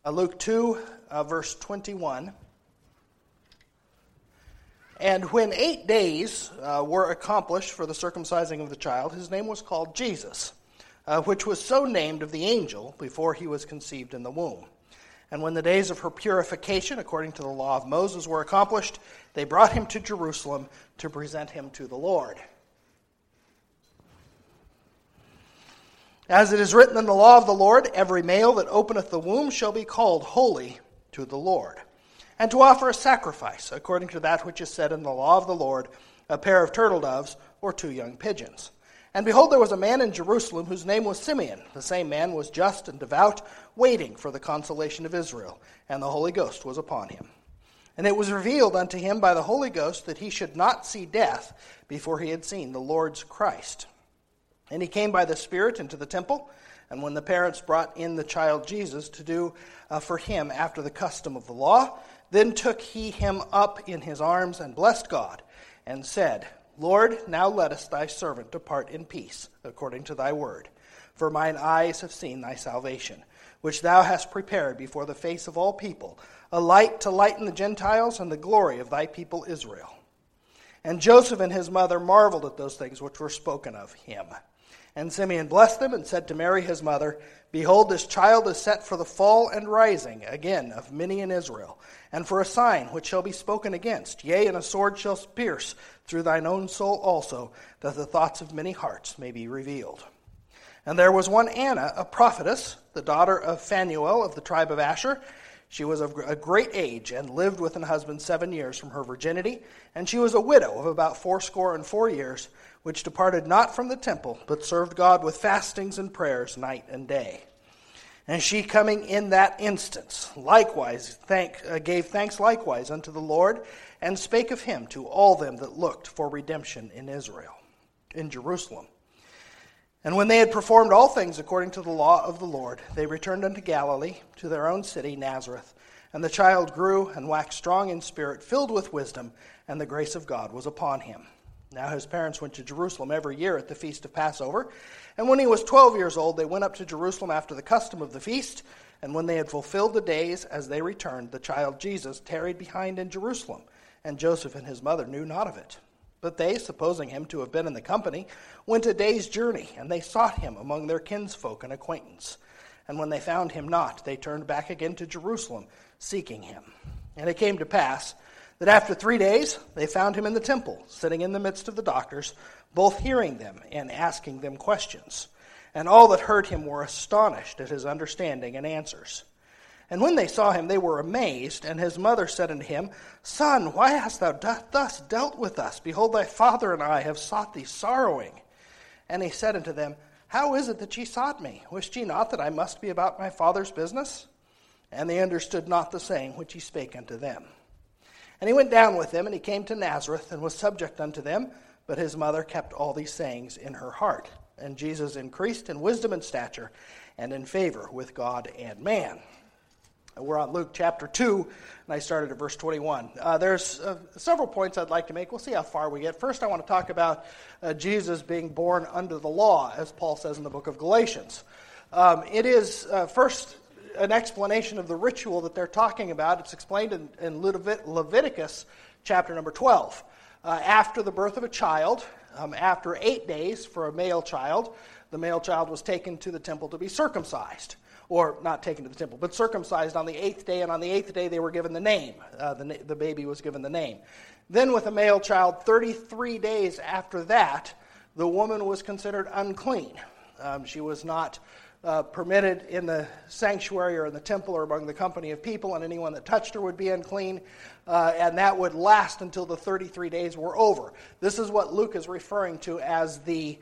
Luke 2, verse 21. And when 8 days were accomplished for the circumcising of the child, his name was called Jesus, which was so named of the angel before he was conceived in the womb. And when the days of her purification, according to the law of Moses, were accomplished, they brought him to Jerusalem to present him to the Lord. As it is written in the law of the Lord, every male that openeth the womb shall be called holy to the Lord, and to offer a sacrifice, according to that which is said in the law of the Lord, a pair of turtle doves or 2 young pigeons. And behold, there was a man in Jerusalem whose name was Simeon. The same man was just and devout, waiting for the consolation of Israel, and the Holy Ghost was upon him. And it was revealed unto him by the Holy Ghost that he should not see death before he had seen the Lord's Christ. And he came by the Spirit into the temple, and when the parents brought in the child Jesus to do for him after the custom of the law, then took he him up in his arms and blessed God, and said, Lord, now lettest thy servant depart in peace, according to thy word. For mine eyes have seen thy salvation, which thou hast prepared before the face of all people, a light to lighten the Gentiles and the glory of thy people Israel. And Joseph and his mother marveled at those things which were spoken of him. And Simeon blessed them and said to Mary his mother, Behold, this child is set for the fall and rising again of many in Israel, and for a sign which shall be spoken against. Yea, and a sword shall pierce through thine own soul also, that the thoughts of many hearts may be revealed. And there was one Anna, a prophetess, the daughter of Phanuel of the tribe of Asher. She was of a great age, and lived with an husband 7 years from her virginity. And she was a widow of about 84 years, which departed not from the temple, but served God with fastings and prayers night and day. And she coming in that instance, likewise gave thanks likewise unto the Lord, and spake of him to all them that looked for redemption in Israel, in Jerusalem. And when they had performed all things according to the law of the Lord, they returned unto Galilee, to their own city, Nazareth. And the child grew and waxed strong in spirit, filled with wisdom, and the grace of God was upon him. Now his parents went to Jerusalem every year at the feast of Passover. And when he was 12 years old, they went up to Jerusalem after the custom of the feast. And when they had fulfilled the days, as they returned, the child Jesus tarried behind in Jerusalem. And Joseph and his mother knew not of it. But they, supposing him to have been in the company, went a day's journey, and they sought him among their kinsfolk and acquaintance. And when they found him not, they turned back again to Jerusalem, seeking him. And it came to pass that after 3 days they found him in the temple, sitting in the midst of the doctors, both hearing them and asking them questions. And all that heard him were astonished at his understanding and answers. And when they saw him, they were amazed. And his mother said unto him, Son, why hast thou thus dealt with us? Behold, thy father and I have sought thee sorrowing. And he said unto them, How is it that ye sought me? Wist ye not that I must be about my father's business? And they understood not the saying which he spake unto them. And he went down with them, and he came to Nazareth, and was subject unto them. But his mother kept all these sayings in her heart. And Jesus increased in wisdom and stature, and in favor with God and man. We're on Luke chapter 2, and I started at verse 21. There's several points I'd like to make. We'll see how far we get. First, I want to talk about Jesus being born under the law, as Paul says in the book of Galatians. It is, first, an explanation of the ritual that they're talking about. It's explained in Leviticus chapter number 12. After the birth of a child, after 8 days for a male child, the male child was taken to the temple to be circumcised. Or not taken to the temple, but circumcised on the 8th day, and on the 8th day they were given the name. The baby was given the name. Then with a male child, 33 days after that, the woman was considered unclean. She was not permitted in the sanctuary or in the temple or among the company of people, and anyone that touched her would be unclean, and that would last until the 33 days were over. This is what Luke is referring to as the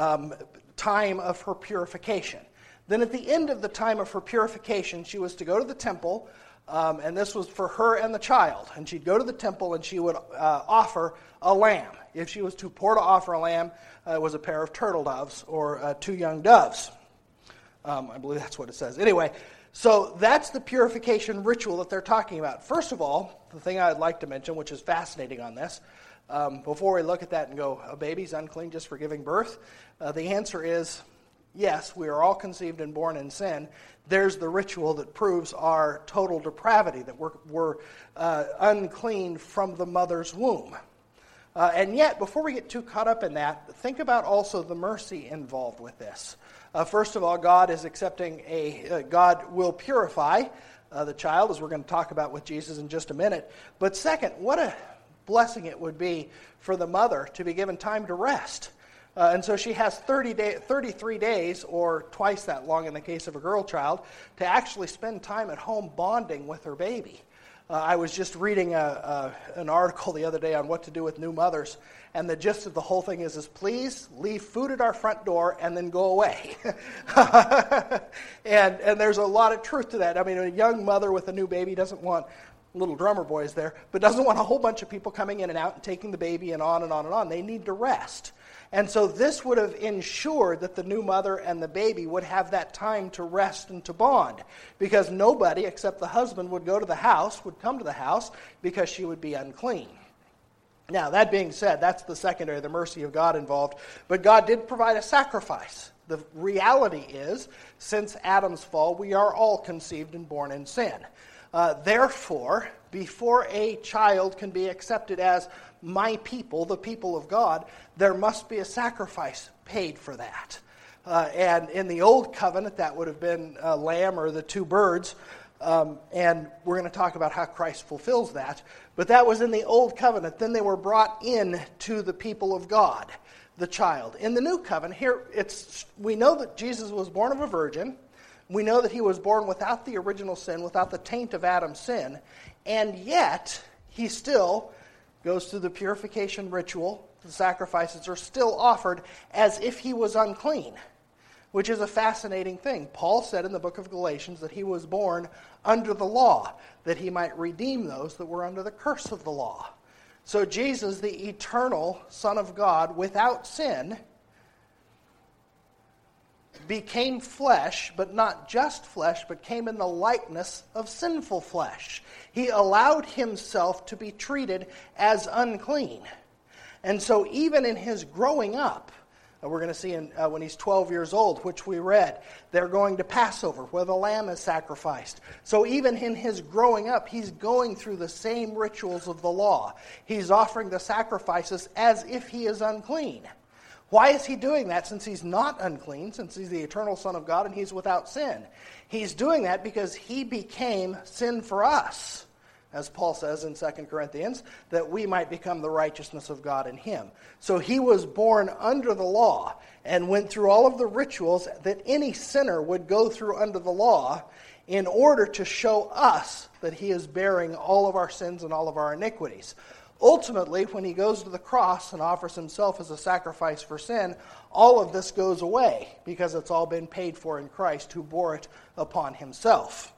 time of her purification. Then at the end of the time of her purification, she was to go to the temple, and this was for her and the child. And she'd go to the temple and she would offer a lamb. If she was too poor to offer a lamb, it was a pair of turtle doves or 2 young doves. I believe that's what it says. Anyway, so that's the purification ritual that they're talking about. First of all, the thing I'd like to mention, which is fascinating on this, before we look at that and go, a baby's unclean just for giving birth, the answer is, yes, we are all conceived and born in sin. there's the ritual that proves our total depravity, that we're unclean from the mother's womb. And yet, before we get too caught up in that, think about also the mercy involved with this. First of all, God is accepting God will purify the child, as we're going to talk about with Jesus in just a minute. But second, what a blessing it would be for the mother to be given time to rest. And so she has 33 days, or twice that long in the case of a girl child, to actually spend time at home bonding with her baby. I was just reading an article the other day on what to do with new mothers, and the gist of the whole thing is please leave food at our front door and then go away. and there's a lot of truth to that. I mean, a young mother with a new baby doesn't want little drummer boys there, but doesn't want a whole bunch of people coming in and out and taking the baby and on and on and on. They need to rest. And so this would have ensured that the new mother and the baby would have that time to rest and to bond, because nobody except the husband would come to the house, because she would be unclean. Now, that being said, that's the secondary, the mercy of God involved. But God did provide a sacrifice. The reality is, since Adam's fall, we are all conceived and born in sin. Therefore, before a child can be accepted as my people, the people of God, there must be a sacrifice paid for that. And in the old covenant, that would have been a lamb or the two birds. And we're going to talk about how Christ fulfills that. But that was in the old covenant. Then they were brought in to the people of God, the child. In the new covenant, here we know that Jesus was born of a virgin. We know that he was born without the original sin, without the taint of Adam's sin. And yet, he still goes through the purification ritual. The sacrifices are still offered as if he was unclean, which is a fascinating thing. Paul said in the book of Galatians that he was born under the law, that he might redeem those that were under the curse of the law. So Jesus, the eternal Son of God, without sin, became flesh, but not just flesh, but came in the likeness of sinful flesh. He allowed himself to be treated as unclean. And so even in his growing up, we're going to see when he's 12 years old, which we read, they're going to Passover, where the lamb is sacrificed. So even in his growing up, he's going through the same rituals of the law. He's offering the sacrifices as if he is unclean. Why is he doing that, since he's not unclean, since he's the eternal Son of God and he's without sin? He's doing that because he became sin for us, as Paul says in 2 Corinthians, that we might become the righteousness of God in him. So he was born under the law and went through all of the rituals that any sinner would go through under the law in order to show us that he is bearing all of our sins and all of our iniquities. Ultimately, when he goes to the cross and offers himself as a sacrifice for sin, all of this goes away because it's all been paid for in Christ, who bore it upon himself.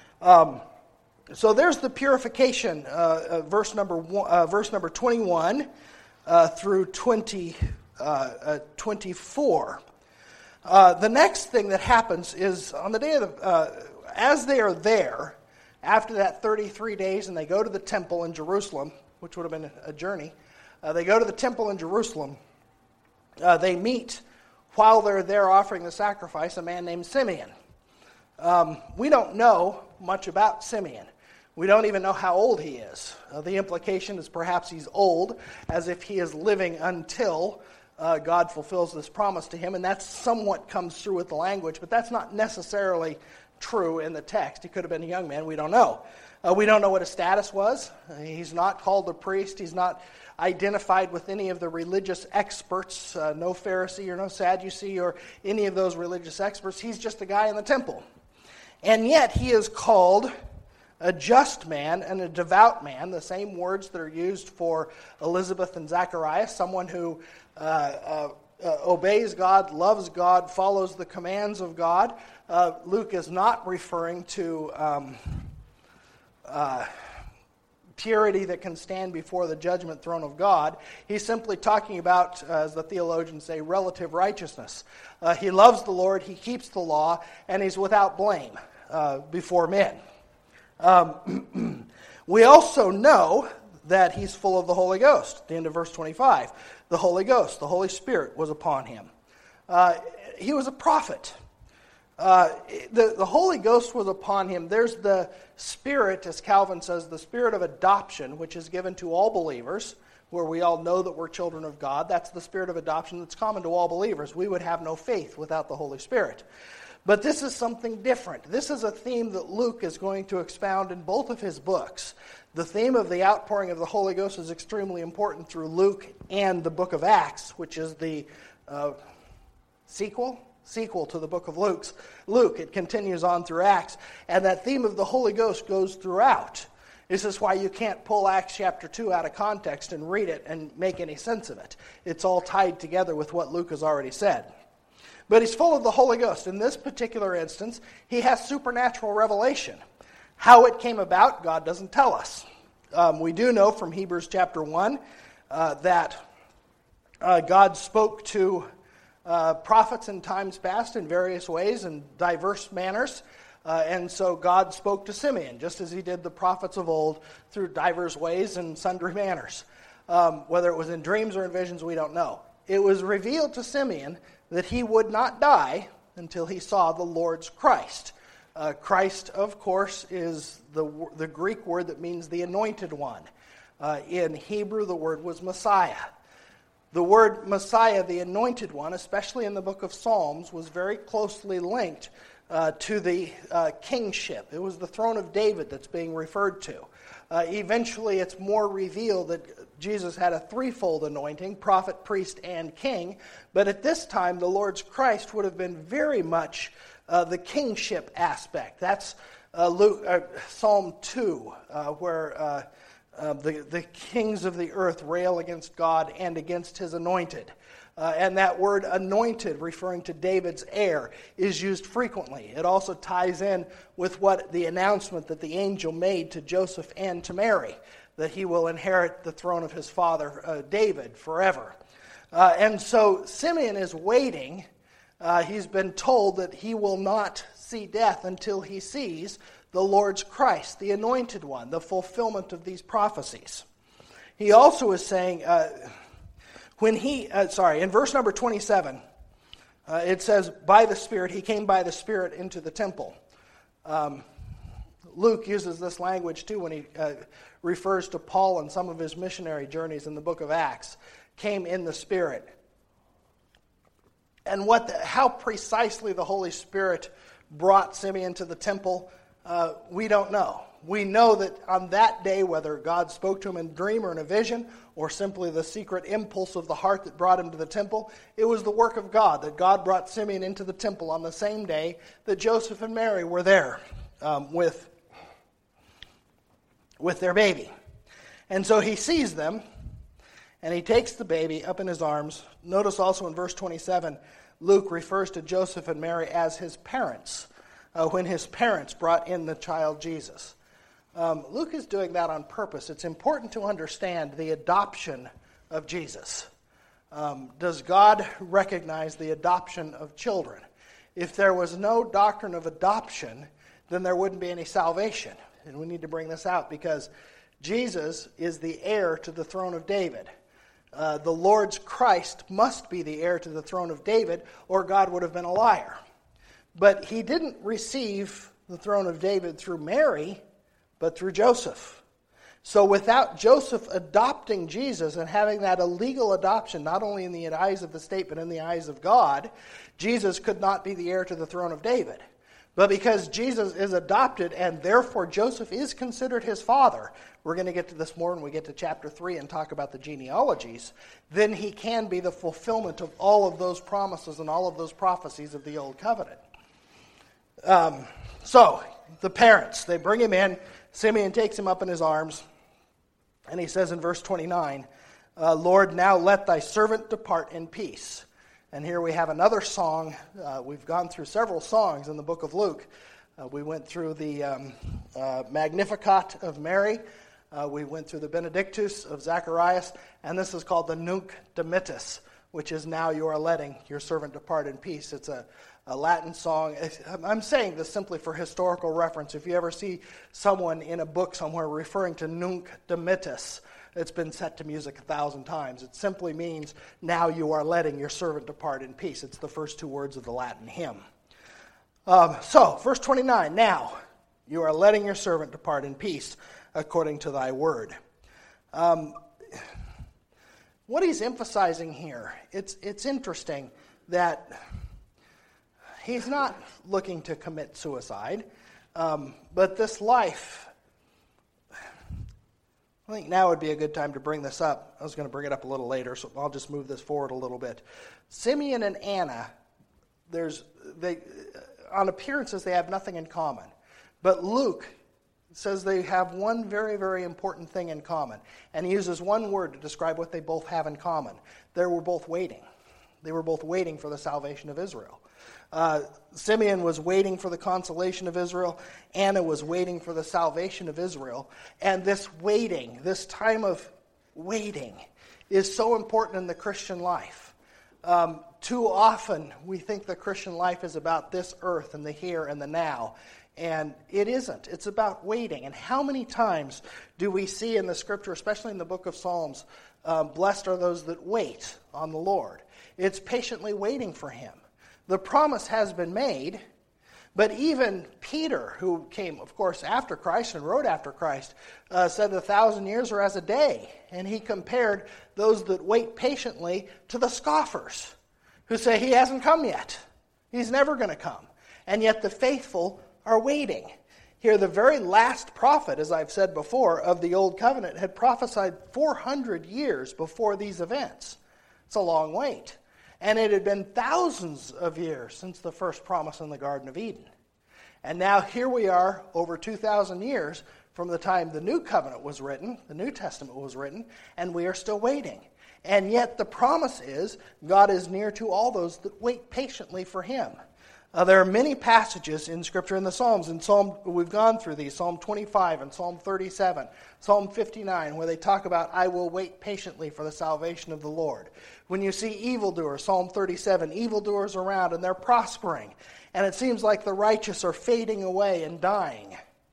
So there's the purification, verse number 21 through 24. The next thing that happens is on the day of as they are there, after that 33 days, and they go to the temple in Jerusalem, which would have been a journey. They go to the temple in Jerusalem. They meet, while they're there offering the sacrifice, a man named Simeon. We don't know much about Simeon. We don't even know how old he is. The implication is perhaps he's old, as if he is living until God fulfills this promise to him, and that somewhat comes through with the language, but that's not necessarily true in the text. He could have been a young man. We don't know. We don't know what his status was. He's not called a priest. He's not identified with any of the religious experts, no Pharisee or no Sadducee or any of those religious experts. He's just a guy in the temple. And yet he is called a just man and a devout man, the same words that are used for Elizabeth and Zacharias, someone who obeys God, loves God, follows the commands of God. Luke is not referring to purity that can stand before the judgment throne of God. He's simply talking about, as the theologians say, relative righteousness. He loves the Lord, he keeps the law, and he's without blame before men. We also know that he's full of the Holy Ghost. At the end of verse 25, the Holy Ghost, the Holy Spirit was upon him. He was a prophet. The Holy Ghost was upon him. There's the Spirit, as Calvin says, the Spirit of adoption, which is given to all believers, where we all know that we're children of God. That's the Spirit of adoption that's common to all believers. We would have no faith without the Holy Spirit. But this is something different. This is a theme that Luke is going to expound in both of his books. The theme of the outpouring of the Holy Ghost is extremely important through Luke and the book of Acts, which is the sequel to the book of Luke. It continues on through Acts. And that theme of the Holy Ghost goes throughout. This is why you can't pull Acts chapter 2 out of context and read it and make any sense of it. It's all tied together with what Luke has already said. But he's full of the Holy Ghost. In this particular instance, he has supernatural revelation. How it came about, God doesn't tell us. We do know from Hebrews chapter 1 that God spoke to prophets in times past in various ways and diverse manners. And so God spoke to Simeon, just as he did the prophets of old, through diverse ways and sundry manners. Whether it was in dreams or in visions, we don't know. It was revealed to Simeon that he would not die until he saw the Lord's Christ. Christ, of course, is the Greek word that means the anointed one. In Hebrew, the word was Messiah. The word Messiah, the anointed one, especially in the book of Psalms, was very closely linked to the kingship. It was the throne of David that's being referred to. Eventually, it's more revealed that Jesus had a threefold anointing, prophet, priest, and king. But at this time, the Lord's Christ would have been very much the kingship aspect. That's Psalm 2, where the kings of the earth rail against God and against his anointed. And that word anointed, referring to David's heir, is used frequently. It also ties in with what the announcement that the angel made to Joseph and to Mary, that he will inherit the throne of his father David forever. And so Simeon is waiting. He's been told that he will not see death until he sees the Lord's Christ, the anointed one, the fulfillment of these prophecies. He also is saying, in verse number 27, it says, by the Spirit, he came by the Spirit into the temple. Luke uses this language too when he refers to Paul and some of his missionary journeys in the book of Acts, came in the Spirit. And how precisely the Holy Spirit brought Simeon to the temple, we don't know. We know that on that day, whether God spoke to him in a dream or in a vision, or simply the secret impulse of the heart that brought him to the temple, it was the work of God, that God brought Simeon into the temple on the same day that Joseph and Mary were there with their baby. And so he sees them, and he takes the baby up in his arms. Notice also in verse 27, Luke refers to Joseph and Mary as his parents, when his parents brought in the child Jesus. Luke is doing that on purpose. It's important to understand the adoption of Jesus. Does God recognize the adoption of children? If there was no doctrine of adoption, then there wouldn't be any salvation. And we need to bring this out because Jesus is the heir to the throne of David. The Lord's Christ must be the heir to the throne of David, or God would have been a liar. But he didn't receive the throne of David through Mary, but through Joseph. So without Joseph adopting Jesus and having that illegal adoption, not only in the eyes of the state, but in the eyes of God, Jesus could not be the heir to the throne of David. But because Jesus is adopted and therefore Joseph is considered his father, we're going to get to this more when we get to chapter 3 and talk about the genealogies, then he can be the fulfillment of all of those promises and all of those prophecies of the Old Covenant. So, the parents, they bring him in. Simeon takes him up in his arms, and he says in verse 29, Lord, now let thy servant depart in peace. And here we have another song. We've gone through several songs in the book of Luke. We went through the Magnificat of Mary. We went through the Benedictus of Zacharias. And this is called the Nunc Dimittis, which is now you are letting your servant depart in peace. It's a Latin song. I'm saying this simply for historical reference. If you ever see someone in a book somewhere referring to Nunc Dimittis, it's been set to music 1,000 times. It simply means, now you are letting your servant depart in peace. It's the first two words of the Latin hymn. So, verse 29, now you are letting your servant depart in peace according to thy word. What he's emphasizing here, it's interesting that he's not looking to commit suicide, but this life, I think now would be a good time to bring this up. I was going to bring it up a little later, so I'll just move this forward a little bit. Simeon and Anna, on appearances, they have nothing in common. But Luke says they have one very, very important thing in common. And he uses one word to describe what they both have in common. They were both waiting. They were both waiting for the salvation of Israel. Simeon was waiting for the consolation of Israel. Anna was waiting for the salvation of Israel. And this waiting, this time of waiting, is so important in the Christian life. Too often we think the Christian life is about this earth and the here and the now. And it isn't. It's about waiting. And how many times do we see in the Scripture, especially in the book of Psalms, blessed are those that wait on the Lord. It's patiently waiting for Him. The promise has been made, but even Peter, who came, of course, after Christ and wrote after Christ, said 1,000 years are as a day. And he compared those that wait patiently to the scoffers, who say, He hasn't come yet. He's never going to come. And yet the faithful are waiting. Here, the very last prophet, as I've said before, of the Old Covenant had prophesied 400 years before these events. It's a long wait. And it had been thousands of years since the first promise in the Garden of Eden. And now here we are, over 2,000 years from the time the New Covenant was written, the New Testament was written, and we are still waiting. And yet the promise is God is near to all those that wait patiently for Him. There are many passages in Scripture in the Psalms. In Psalm, we've gone through these, Psalm 25 and Psalm 37, Psalm 59, where they talk about, I will wait patiently for the salvation of the Lord. When you see evildoers, Psalm 37, evildoers around and they're prospering, and it seems like the righteous are fading away and dying.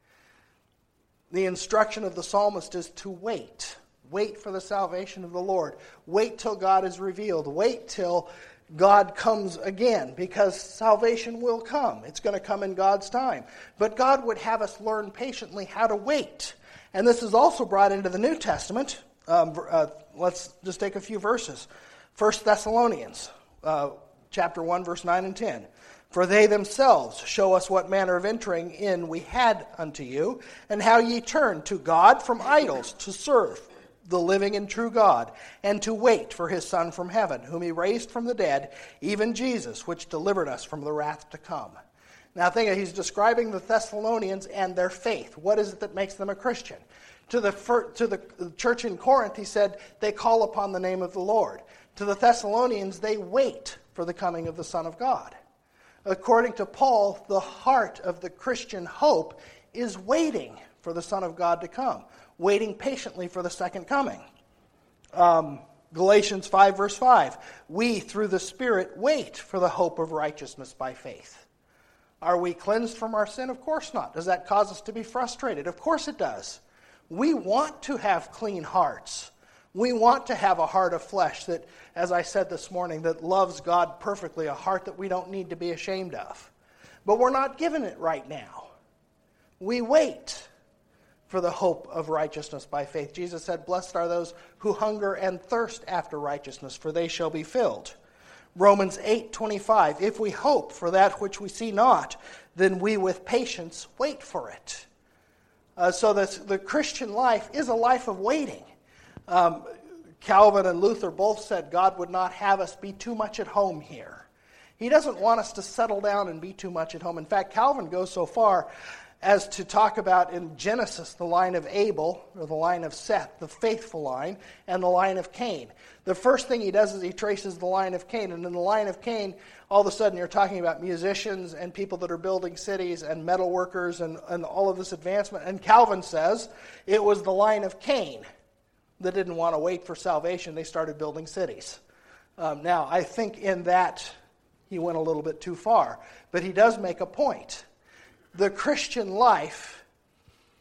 The instruction of the psalmist is to wait. Wait for the salvation of the Lord. Wait till God is revealed. Wait till God comes again, because salvation will come. It's going to come in God's time. But God would have us learn patiently how to wait. And this is also brought into the New Testament. Let's just take a few verses. 1 Thessalonians, chapter 1, verse 9 and 10. For they themselves show us what manner of entering in we had unto you, and how ye turned to God from idols to serve the living and true God, and to wait for His Son from heaven, whom He raised from the dead, even Jesus, which delivered us from the wrath to come. Now think, he's describing the Thessalonians and their faith. What is it that makes them a Christian? To the church in Corinth, he said, they call upon the name of the Lord. To the Thessalonians, they wait for the coming of the Son of God. According to Paul, the heart of the Christian hope is waiting for the Son of God to come, waiting patiently for the second coming. Galatians 5, verse 5, we, through the Spirit, wait for the hope of righteousness by faith. Are we cleansed from our sin? Of course not. Does that cause us to be frustrated? Of course it does. We want to have clean hearts. We want to have a heart of flesh that, as I said this morning, that loves God perfectly, a heart that we don't need to be ashamed of. But we're not given it right now. We wait for the hope of righteousness by faith. Jesus said, blessed are those who hunger and thirst after righteousness, for they shall be filled. Romans 8:25, if we hope for that which we see not, then we with patience wait for it. So the Christian life is a life of waiting. Calvin and Luther both said God would not have us be too much at home here. He doesn't want us to settle down and be too much at home. In fact, Calvin goes so far as to talk about in Genesis the line of Abel, or the line of Seth, the faithful line, and the line of Cain. The first thing he does is he traces the line of Cain. And in the line of Cain, all of a sudden you're talking about musicians and people that are building cities and metal workers and all of this advancement. And Calvin says it was the line of Cain that didn't want to wait for salvation. They started building cities. Now, I think in that he went a little bit too far. But he does make a point. The Christian life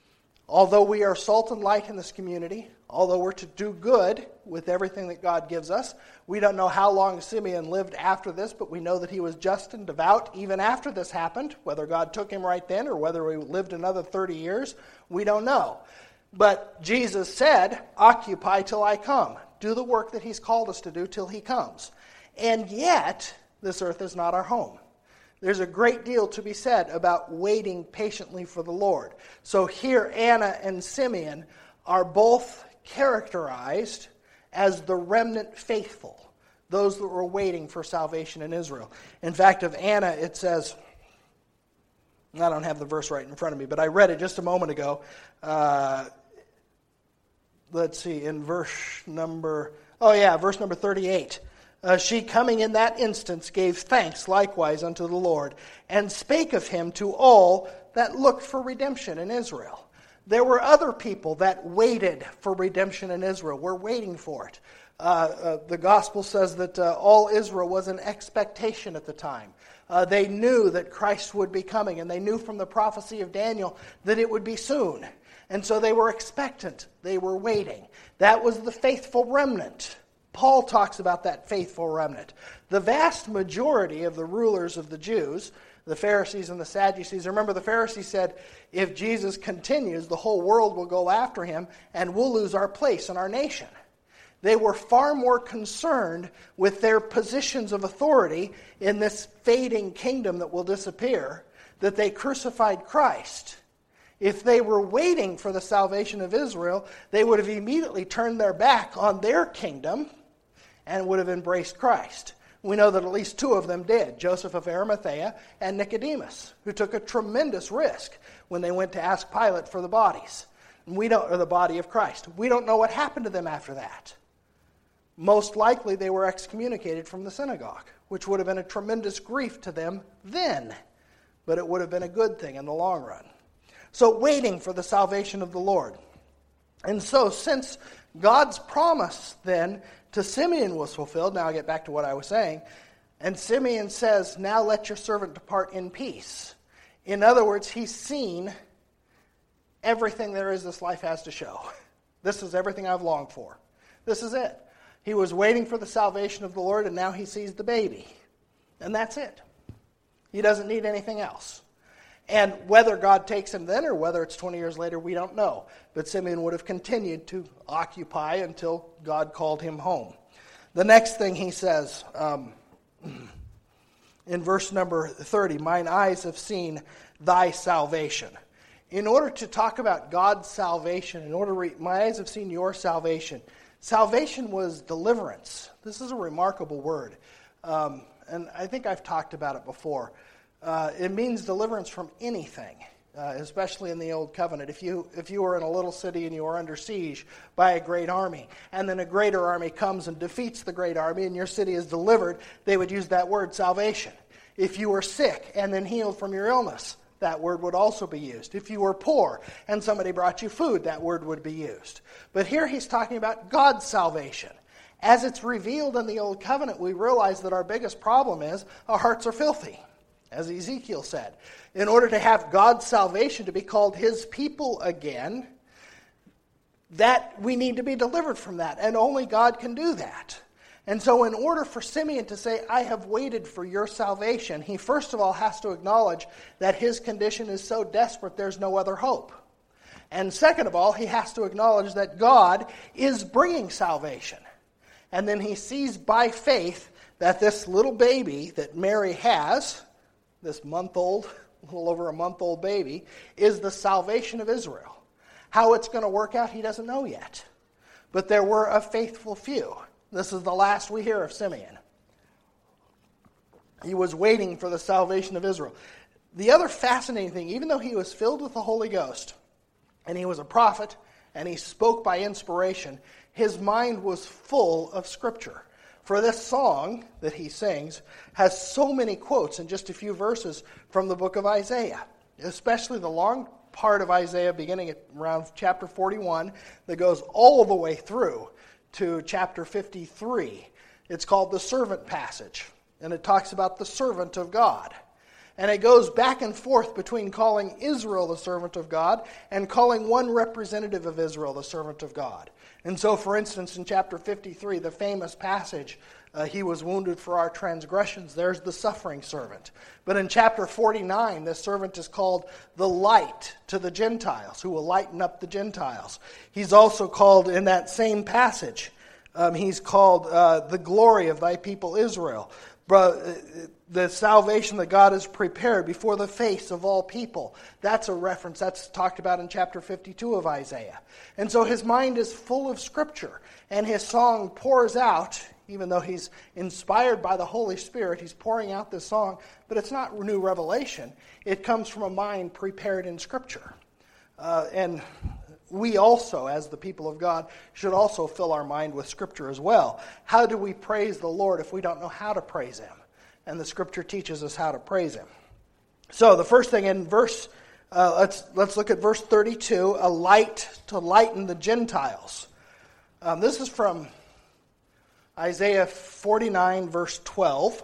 Although we are salt and light in this community, although we're to do good with everything that God gives us, we don't know how long Simeon lived after this, but we know that he was just and devout even after this happened. Whether God took him right then or whether he lived another 30 years, we don't know. But Jesus said, occupy till I come. Do the work that he's called us to do till he comes. And yet, this earth is not our home. There's a great deal to be said about waiting patiently for the Lord. So here Anna and Simeon are both characterized as the remnant faithful, those that were waiting for salvation in Israel. In fact, of Anna it says, I don't have the verse right in front of me, but I read it just a moment ago. Let's see, in verse number 38. She, coming in that instance, gave thanks likewise unto the Lord, and spake of him to all that looked for redemption in Israel. There were other people that waited for redemption in Israel, were waiting for it. The gospel says that all Israel was in expectation at the time. They knew that Christ would be coming, and they knew from the prophecy of Daniel that it would be soon. And so they were expectant. They were waiting. That was the faithful remnant. Paul talks about that faithful remnant. The vast majority of the rulers of the Jews, the Pharisees and the Sadducees, remember the Pharisees said, if Jesus continues, the whole world will go after him and we'll lose our place in our nation. They were far more concerned with their positions of authority in this fading kingdom that will disappear, that they crucified Christ. If they were waiting for the salvation of Israel, they would have immediately turned their back on their kingdom and would have embraced Christ. We know that at least two of them did, Joseph of Arimathea and Nicodemus, who took a tremendous risk when they went to ask Pilate for the bodies. Or the body of Christ. We don't know what happened to them after that. Most likely they were excommunicated from the synagogue, which would have been a tremendous grief to them then, but it would have been a good thing in the long run. So waiting for the salvation of the Lord. And so since God's promise then to Simeon was fulfilled, now I get back to what I was saying, and Simeon says, now let your servant depart in peace. In other words, he's seen everything there is this life has to show. This is everything I've longed for. This is it. He was waiting for the salvation of the Lord, and now he sees the baby. And that's it. He doesn't need anything else. And whether God takes him then or whether it's 20 years later, we don't know. But Simeon would have continued to occupy until God called him home. The next thing he says in verse number 30, mine eyes have seen thy salvation. In order to talk about God's salvation, my eyes have seen your salvation. Salvation was deliverance. This is a remarkable word. And I think I've talked about it before. It means deliverance from anything, especially in the Old Covenant. If you were in a little city and you were under siege by a great army, and then a greater army comes and defeats the great army and your city is delivered, they would use that word salvation. If you were sick and then healed from your illness, that word would also be used. If you were poor and somebody brought you food, that word would be used. But here he's talking about God's salvation. As it's revealed in the Old Covenant, we realize that our biggest problem is our hearts are filthy. As Ezekiel said, in order to have God's salvation to be called his people again, that we need to be delivered from that, and only God can do that. And so in order for Simeon to say, I have waited for your salvation, he first of all has to acknowledge that his condition is so desperate there's no other hope. And second of all, he has to acknowledge that God is bringing salvation. And then he sees by faith that this little baby that Mary has, this month-old, a little over a month-old baby, is the salvation of Israel. How it's going to work out, he doesn't know yet. But there were a faithful few. This is the last we hear of Simeon. He was waiting for the salvation of Israel. The other fascinating thing, even though he was filled with the Holy Ghost, and he was a prophet, and he spoke by inspiration, his mind was full of Scripture. For this song that he sings has so many quotes in just a few verses from the book of Isaiah, especially the long part of Isaiah beginning at around chapter 41 that goes all the way through to chapter 53. It's called the servant passage, and it talks about the servant of God. And it goes back and forth between calling Israel the servant of God and calling one representative of Israel the servant of God. And so, for instance, in chapter 53, the famous passage, he was wounded for our transgressions, there's the suffering servant. But in chapter 49, this servant is called the light to the Gentiles, who will lighten up the Gentiles. He's also called, in that same passage, he's called the glory of thy people Israel. The salvation that God has prepared before the face of all people. That's a reference. That's talked about in chapter 52 of Isaiah. And so his mind is full of Scripture. And his song pours out, even though he's inspired by the Holy Spirit, he's pouring out this song. But it's not new revelation. It comes from a mind prepared in Scripture. And we also, as the people of God, should also fill our mind with Scripture as well. How do we praise the Lord if we don't know how to praise Him? And the Scripture teaches us how to praise Him. So the first thing in verse, let's look at verse 32, a light to lighten the Gentiles. This is from Isaiah 49, verse 12.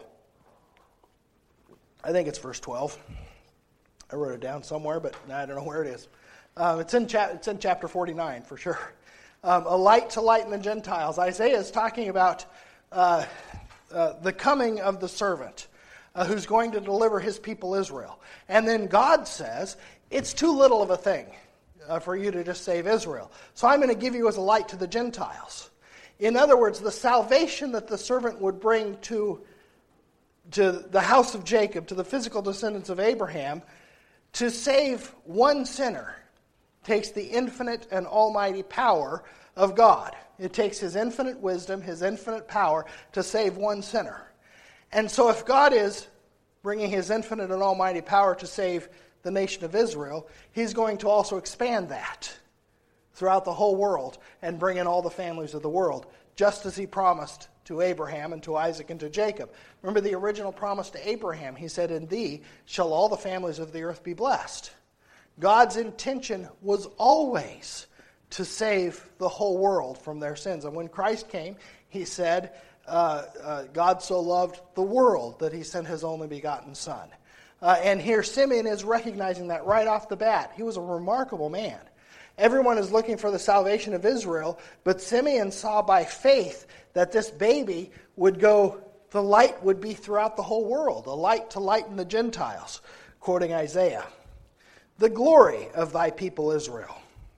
I think it's verse 12. I wrote it down somewhere, but I don't know where it is. It's in chapter 49 for sure. A light to lighten the Gentiles. Isaiah is talking about the coming of the servant who's going to deliver his people Israel. And then God says, it's too little of a thing for you to just save Israel. So I'm going to give you as a light to the Gentiles. In other words, the salvation that the servant would bring to the house of Jacob, to the physical descendants of Abraham, to save one sinner, takes the infinite and almighty power of God. It takes His infinite wisdom, His infinite power to save one sinner. And so if God is bringing His infinite and almighty power to save the nation of Israel, He's going to also expand that throughout the whole world and bring in all the families of the world, just as He promised to Abraham and to Isaac and to Jacob. Remember the original promise to Abraham. He said, in thee shall all the families of the earth be blessed. God's intention was always to save the whole world from their sins. And when Christ came, He said, God so loved the world that He sent His only begotten Son. And here Simeon is recognizing that right off the bat. He was a remarkable man. Everyone is looking for the salvation of Israel, but Simeon saw by faith that this baby would go, the light would be throughout the whole world, a light to lighten the Gentiles, quoting Isaiah. The glory of thy people Israel.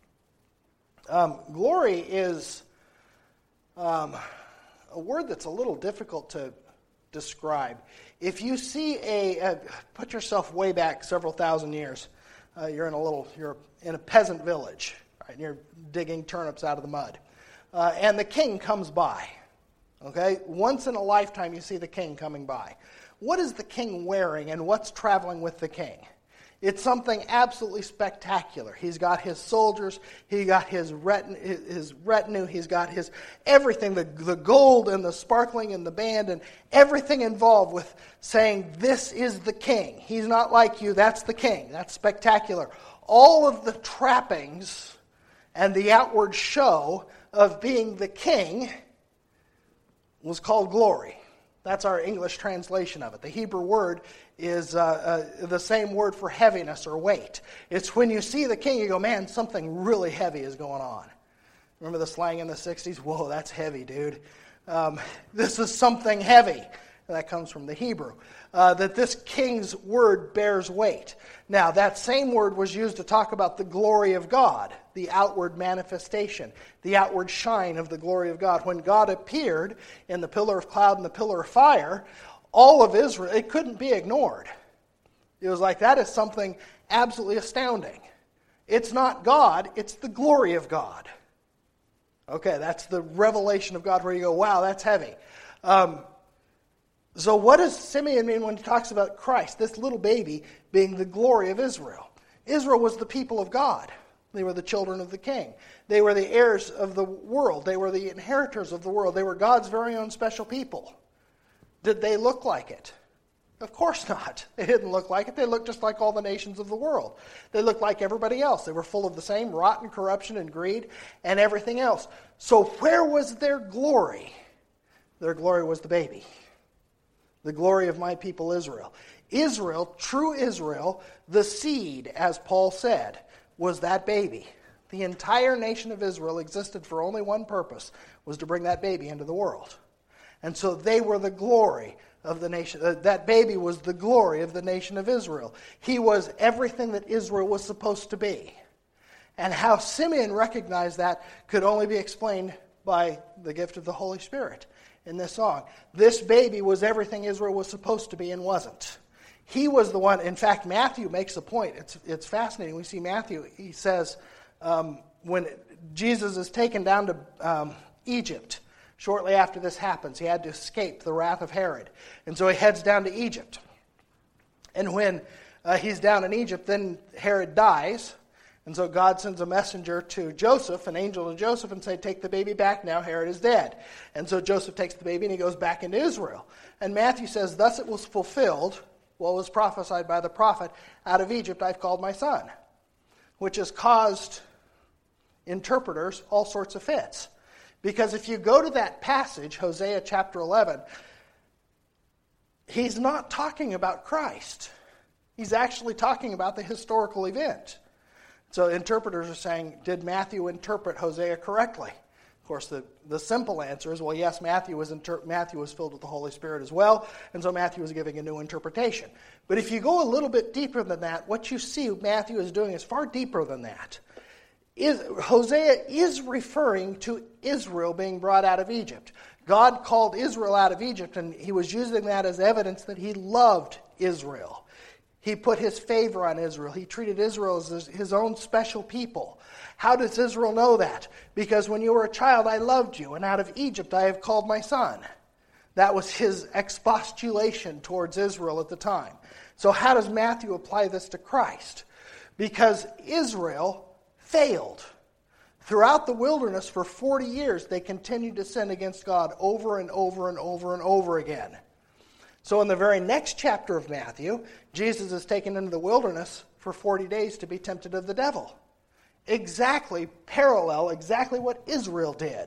Glory is a word that's a little difficult to describe. If you see put yourself way back several thousand years. You're in a peasant village, right? And you're digging turnips out of the mud, and the king comes by. Okay, once in a lifetime you see the king coming by. What is the king wearing, and what's traveling with the king? It's something absolutely spectacular. He's got his soldiers, he got his retinue, he's got his everything, the gold and the sparkling and the band and everything involved with saying, this is the king. He's not like you, that's the king. That's spectacular. All of the trappings and the outward show of being the king was called glory. That's our English translation of it. The Hebrew word is the same word for heaviness or weight. It's when you see the king, you go, man, something really heavy is going on. Remember the slang in the 60s? Whoa, that's heavy, dude. This is something heavy. That comes from the Hebrew. That this king's word bears weight. Now, that same word was used to talk about the glory of God, the outward manifestation, the outward shine of the glory of God. When God appeared in the pillar of cloud and the pillar of fire, all of Israel, it couldn't be ignored. It was like, that is something absolutely astounding. It's not God, it's the glory of God. Okay, that's the revelation of God where you go, wow, that's heavy. So what does Simeon mean when he talks about Christ, this little baby being the glory of Israel? Israel was the people of God. They were the children of the king. They were the heirs of the world. They were the inheritors of the world. They were God's very own special people. Did they look like it? Of course not. They didn't look like it. They looked just like all the nations of the world. They looked like everybody else. They were full of the same rotten corruption and greed and everything else. So where was their glory? Their glory was the baby. The glory of my people Israel. Israel, true Israel, the seed, as Paul said, was that baby. The entire nation of Israel existed for only one purpose, was to bring that baby into the world. And so they were the glory of the nation. That baby was the glory of the nation of Israel. He was everything that Israel was supposed to be. And how Simeon recognized that could only be explained by the gift of the Holy Spirit in this song. This baby was everything Israel was supposed to be and wasn't. He was the one. In fact, Matthew makes a point. It's fascinating. We see Matthew, he says, when Jesus is taken down to Egypt, shortly after this happens, he had to escape the wrath of Herod. And so he heads down to Egypt. And when he's down in Egypt, then Herod dies. And so God sends a messenger to Joseph, an angel to Joseph, and say, take the baby back now, Herod is dead. And so Joseph takes the baby and he goes back into Israel. And Matthew says, thus it was fulfilled what was prophesied by the prophet, out of Egypt I've called my son, which has caused interpreters all sorts of fits. Because if you go to that passage, Hosea chapter 11, he's not talking about Christ. He's actually talking about the historical event. So interpreters are saying, did Matthew interpret Hosea correctly? Of course, the simple answer is, well, yes, Matthew was filled with the Holy Spirit as well, and so Matthew was giving a new interpretation. But if you go a little bit deeper than that, what you see Matthew is doing is far deeper than that. Hosea is referring to Israel being brought out of Egypt. God called Israel out of Egypt, and he was using that as evidence that he loved Israel. He put his favor on Israel. He treated Israel as his own special people. How does Israel know that? Because when you were a child, I loved you, and out of Egypt I have called my son. That was his expostulation towards Israel at the time. So how does Matthew apply this to Christ? Because Israel failed. Throughout the wilderness for 40 years, they continued to sin against God over and over and over and over again. So in the very next chapter of Matthew, Jesus is taken into the wilderness for 40 days to be tempted of the devil. Exactly what Israel did.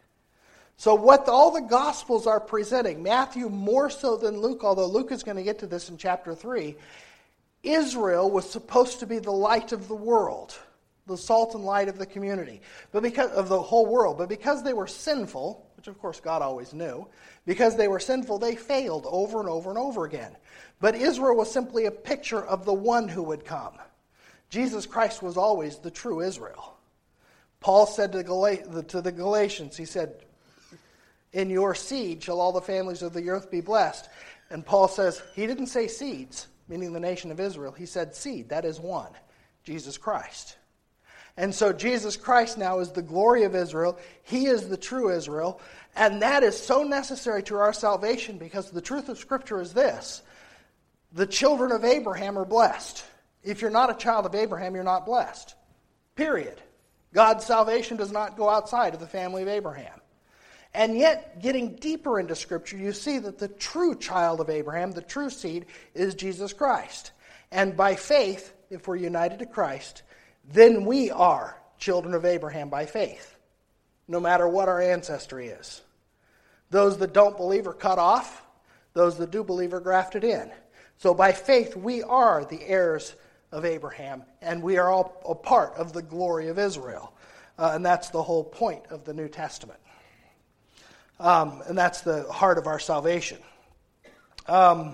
So what all the Gospels are presenting, Matthew more so than Luke, although Luke is going to get to this in chapter 3, Israel was supposed to be the light of the world, the salt and light of the community, but because of the whole world. But because they were sinful, which of course God always knew, because they were sinful, they failed over and over and over again. But Israel was simply a picture of the one who would come. Jesus Christ was always the true Israel. Paul said to the Galatians, he said, in your seed shall all the families of the earth be blessed. And Paul says, he didn't say seeds, meaning the nation of Israel. He said seed, that is one, Jesus Christ. And so Jesus Christ now is the glory of Israel. He is the true Israel. And that is so necessary to our salvation because the truth of Scripture is this. The children of Abraham are blessed. If you're not a child of Abraham, you're not blessed. Period. God's salvation does not go outside of the family of Abraham. And yet, getting deeper into Scripture, you see that the true child of Abraham, the true seed, is Jesus Christ. And by faith, if we're united to Christ, then we are children of Abraham by faith, no matter what our ancestry is. Those that don't believe are cut off. Those that do believe are grafted in. So by faith, we are the heirs of Abraham, and we are all a part of the glory of Israel. And that's the whole point of the New Testament. And that's the heart of our salvation. I've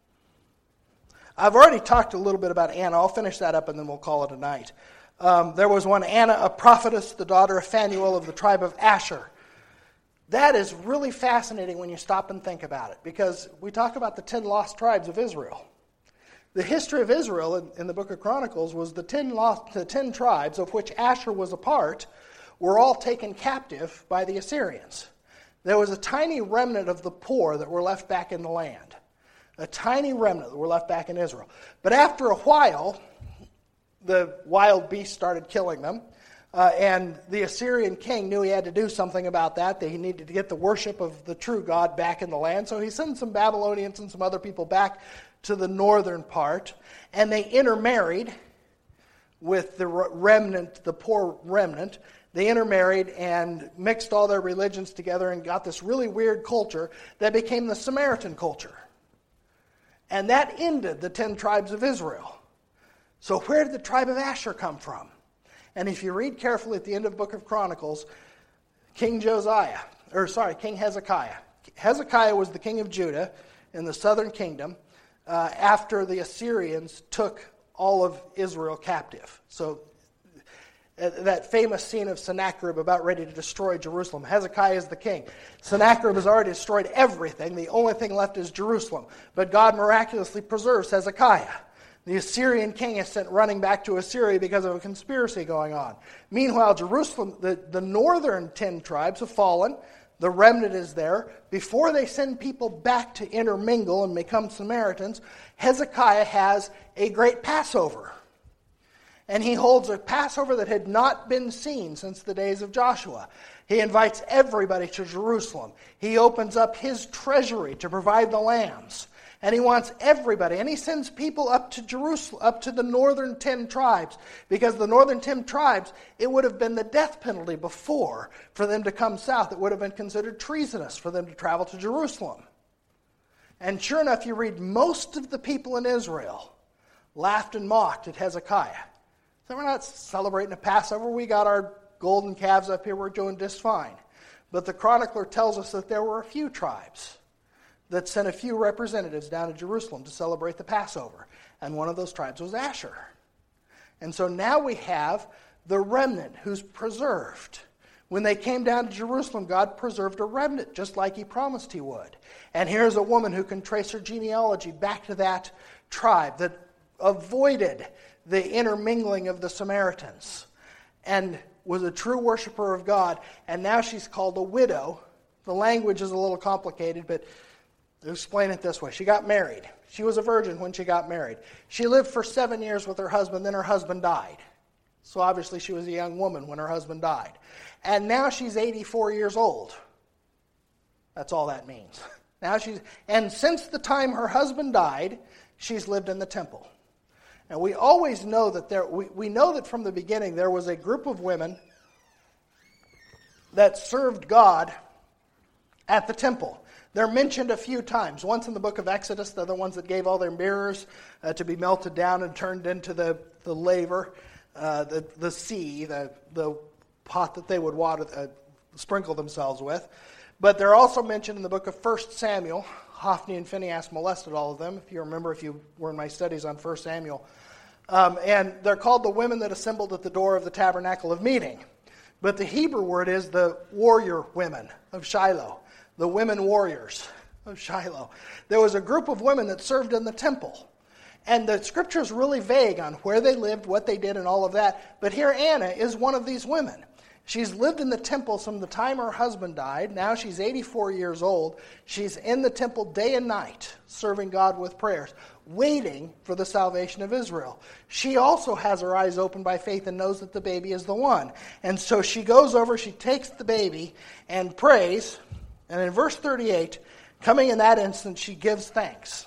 already talked a little bit about Anna. I'll finish that up and then we'll call it a night. There was one Anna, a prophetess, the daughter of Phanuel of the tribe of Asher. That is really fascinating when you stop and think about it, because we talk about the 10 lost tribes of Israel. The history of Israel in the book of Chronicles was the 10 tribes, of which Asher was a part, were all taken captive by the Assyrians. There was a tiny remnant of the poor that were left back in the land. A tiny remnant that were left back in Israel. But after a while, the wild beasts started killing them. And the Assyrian king knew he had to do something about that. He needed to get the worship of the true God back in the land. So he sent some Babylonians and some other people back to the northern part. And they intermarried with the remnant, the poor remnant. They intermarried and mixed all their religions together and got this really weird culture that became the Samaritan culture. And that ended the 10 tribes of Israel. So where did the tribe of Asher come from? And if you read carefully at the end of the book of Chronicles, King Hezekiah. Hezekiah was the king of Judah in the southern kingdom after the Assyrians took all of Israel captive. So that famous scene of Sennacherib about ready to destroy Jerusalem. Hezekiah is the king. Sennacherib has already destroyed everything. The only thing left is Jerusalem. But God miraculously preserves Hezekiah. The Assyrian king is sent running back to Assyria because of a conspiracy going on. Meanwhile, Jerusalem, the northern 10 tribes have fallen. The remnant is there. Before they send people back to intermingle and become Samaritans, Hezekiah has a great Passover. And he holds a Passover that had not been seen since the days of Joshua. He invites everybody to Jerusalem. He opens up his treasury to provide the lambs. And he wants everybody. And he sends people up to Jerusalem, up to the northern 10 tribes. Because the northern 10 tribes, it would have been the death penalty before for them to come south. It would have been considered treasonous for them to travel to Jerusalem. And sure enough, you read most of the people in Israel laughed and mocked at Hezekiah. So we're not celebrating a Passover. We got our golden calves up here. We're doing just fine. But the chronicler tells us that there were a few tribes that sent a few representatives down to Jerusalem to celebrate the Passover. And one of those tribes was Asher. And so now we have the remnant who's preserved. When they came down to Jerusalem, God preserved a remnant, just like he promised he would. And here's a woman who can trace her genealogy back to that tribe that avoided the intermingling of the Samaritans and was a true worshiper of God. And now she's called a widow. The language is a little complicated, but I'll explain it this way. She got married. She was a virgin when she got married. She lived for 7 years with her husband, then her husband died. So obviously she was a young woman when her husband died. And now she's 84 years old. That's all that means. And since the time her husband died, she's lived in the temple. And we always know that we know that from the beginning there was a group of women that served God at the temple. They're mentioned a few times. Once in the book of Exodus, they're the ones that gave all their mirrors to be melted down and turned into the laver, the sea, the pot that they would sprinkle themselves with. But they're also mentioned in the book of 1 Samuel. Hophni and Phinehas molested all of them, if you remember, if you were in my studies on 1 Samuel. And they're called the women that assembled at the door of the tabernacle of meeting. But the Hebrew word is the warrior women of Shiloh, the women warriors of Shiloh. There was a group of women that served in the temple. And the scripture is really vague on where they lived, what they did, and all of that. But here Anna is one of these women. She's lived in the temple from the time her husband died. Now she's 84 years old. She's in the temple day and night, serving God with prayers, waiting for the salvation of Israel. She also has her eyes open by faith and knows that the baby is the one. And so she goes over, she takes the baby and prays. And in verse 38, coming in that instant, she gives thanks.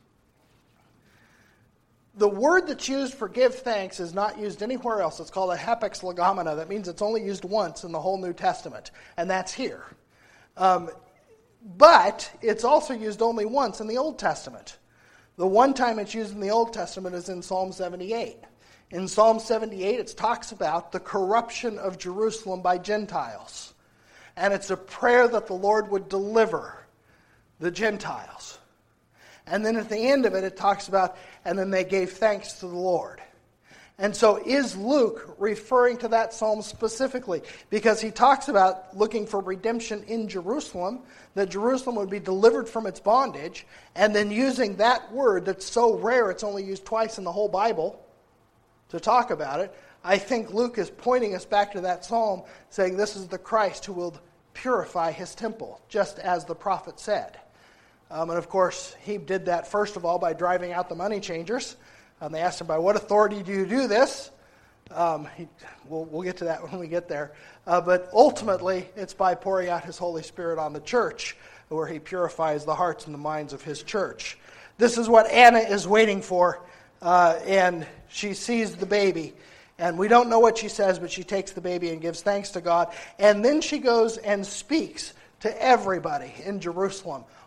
The word that's used for give thanks is not used anywhere else. It's called a hapax legomena. That means it's only used once in the whole New Testament, and that's here. But it's also used only once in the Old Testament. The one time it's used in the Old Testament is in Psalm 78. In Psalm 78, it talks about the corruption of Jerusalem by Gentiles. And it's a prayer that the Lord would deliver the Gentiles. And then at the end of it, it talks about, and then they gave thanks to the Lord. And so is Luke referring to that psalm specifically? Because he talks about looking for redemption in Jerusalem, that Jerusalem would be delivered from its bondage, and then using that word that's so rare, it's only used twice in the whole Bible, to talk about it. I think Luke is pointing us back to that psalm, saying this is the Christ who will purify his temple, just as the prophet said. And of course, he did that first of all by driving out the money changers. They asked him, by what authority do you do this? We'll get to that when we get there. But ultimately, it's by pouring out his Holy Spirit on the church, where he purifies the hearts and the minds of his church. This is what Anna is waiting for, and she sees the baby. And we don't know what she says, but she takes the baby and gives thanks to God. And then she goes and speaks to everybody in Jerusalem.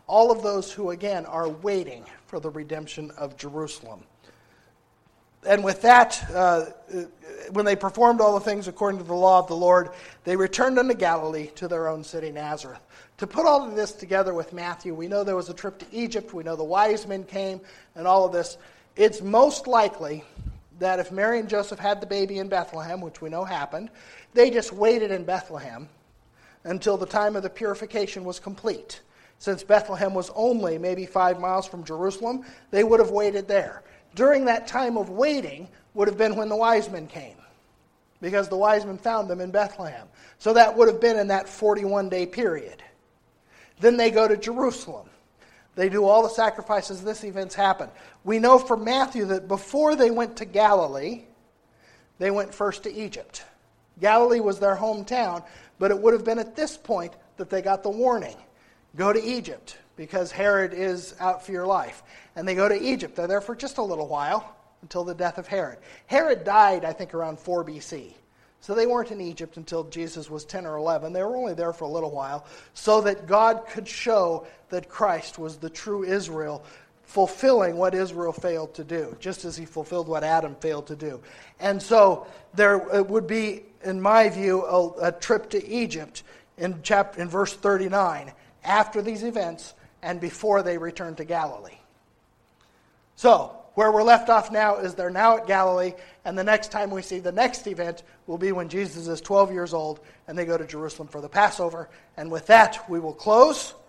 all of those who, again, are waiting for the redemption of Jerusalem. And with that, when they performed all the things according to the law of the Lord, they returned unto Galilee to their own city, Nazareth. To put all of this together with Matthew, we know there was a trip to Egypt, we know the wise men came, and all of this. It's most likely that if Mary and Joseph had the baby in Bethlehem, which we know happened, they just waited in Bethlehem until the time of the purification was complete. Since Bethlehem was only maybe 5 miles from Jerusalem, they would have waited there. During that time of waiting would have been when the wise men came, because the wise men found them in Bethlehem. So that would have been in that 41-day period. Then they go to Jerusalem. They do all the sacrifices. This event's happened. We know from Matthew that before they went to Galilee, they went first to Egypt. Galilee was their hometown, but it would have been at this point that they got the warning. Go to Egypt, because Herod is out for your life. And they go to Egypt. They're there for just a little while, until the death of Herod. Herod died, I think, around 4 BC. So they weren't in Egypt until Jesus was 10 or 11. They were only there for a little while, so that God could show that Christ was the true Israel, fulfilling what Israel failed to do, just as he fulfilled what Adam failed to do. And so there would be, in my view, a trip to Egypt in verse 39, after these events and before they returned to Galilee. So, where we're left off now is they're now at Galilee, and the next time we see the next event will be when Jesus is 12 years old, and they go to Jerusalem for the Passover. And with that, we will close.